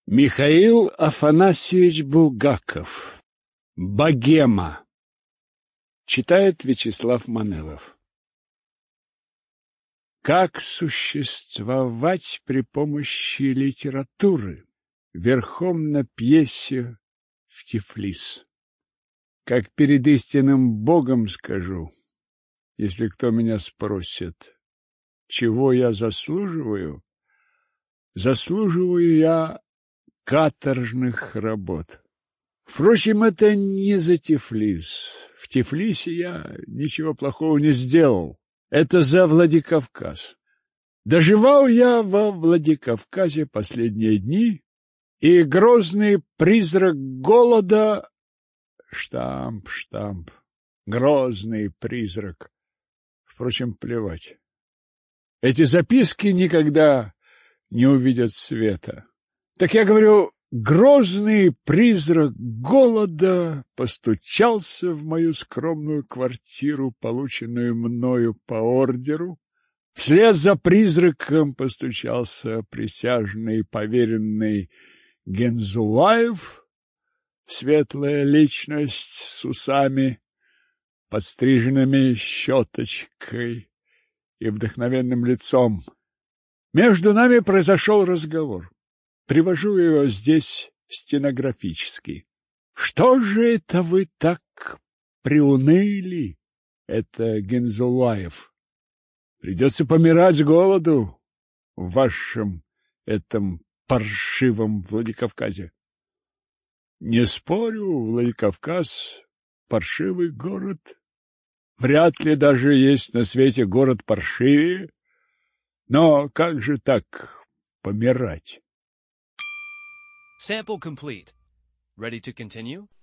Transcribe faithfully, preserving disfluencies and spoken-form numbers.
Михаил Афанасьевич Булгаков. Богема. Читает Вячеслав Манелов. Как существовать при помощи литературы? Верхом на пьесе в Тифлис. Как перед истинным Богом скажу, если кто меня спросит, чего я заслуживаю, заслуживаю я каторжных работ. Впрочем, это не за Тифлис. В Тифлисе я ничего плохого не сделал. Это за Владикавказ. Доживал я во Владикавказе последние дни, и грозный призрак голода... Штамп, штамп. Грозный призрак. Впрочем, плевать. Эти записки никогда не увидят света. Так я говорю, грозный призрак голода постучался в мою скромную квартиру, полученную мною по ордеру. Вслед за призраком постучался присяжный поверенный Гензулаев, светлая личность с усами, подстриженными щеточкой и вдохновенным лицом. Между нами произошел разговор. Привожу его здесь стенографически. Что же это вы так приуныли? Это Гензулаев. Придется помирать с голоду в вашем этом паршивом Владикавказе. Не спорю, Владикавказ — паршивый город. Вряд ли даже есть на свете город паршивее. Но как же так помирать? Sample complete. Ready to continue?